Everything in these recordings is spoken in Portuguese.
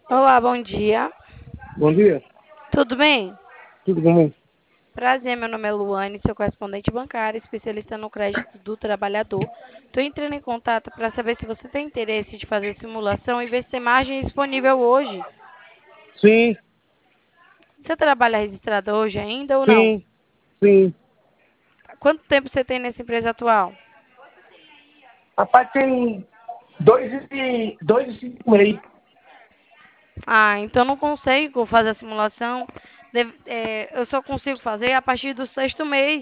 Olá, bom dia. Bom dia, Tudo bem? tudo bom? Prazer, meu nome é Luane, sou correspondente bancária, especialista no crédito do trabalhador. Estou entrando em contato para saber se você tem interesse de fazer simulação e ver se tem margem disponível hoje. Sim, Você trabalha registrado hoje ainda ou não? sim, sim. Quanto tempo você tem nessa empresa atual? Rapaz, tem 2 e 5 meses. Ah, então não consigo fazer a simulação. Eu só consigo fazer a partir do sexto mês,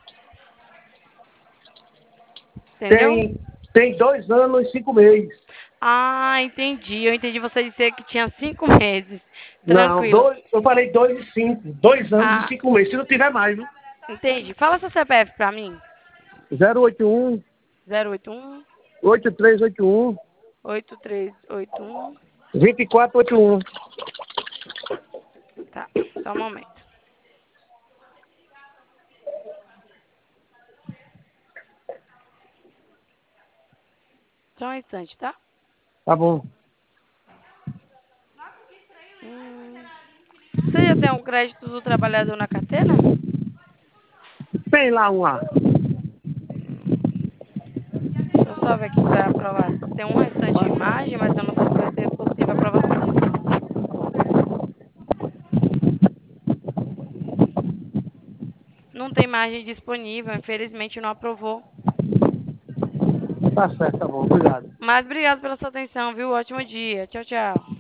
entendeu? Tem 2 anos e 5 meses. Ah, entendi. Eu entendi você dizer que tinha 5 meses. Não, Tranquilo. eu falei 2 e 5. 2 anos e Ah, 5 meses. Se não tiver mais, viu? entendi. Fala seu CPF pra mim. 081 081 8381 8381. 2481. Tá, só um momento. Só um instante, tá? Tá bom. Hum, Você já tem um crédito do trabalhador na carteira? Tem lá um lá. Deixa eu só ver aqui se vai aprovar. Tem um restante de margem, mas eu não sei se vai ser possível a aprovação. Não tem margem disponível, infelizmente não aprovou. Tá certo, tá bom. Obrigado. Mas obrigado pela sua atenção, viu? Ótimo dia. Tchau, tchau.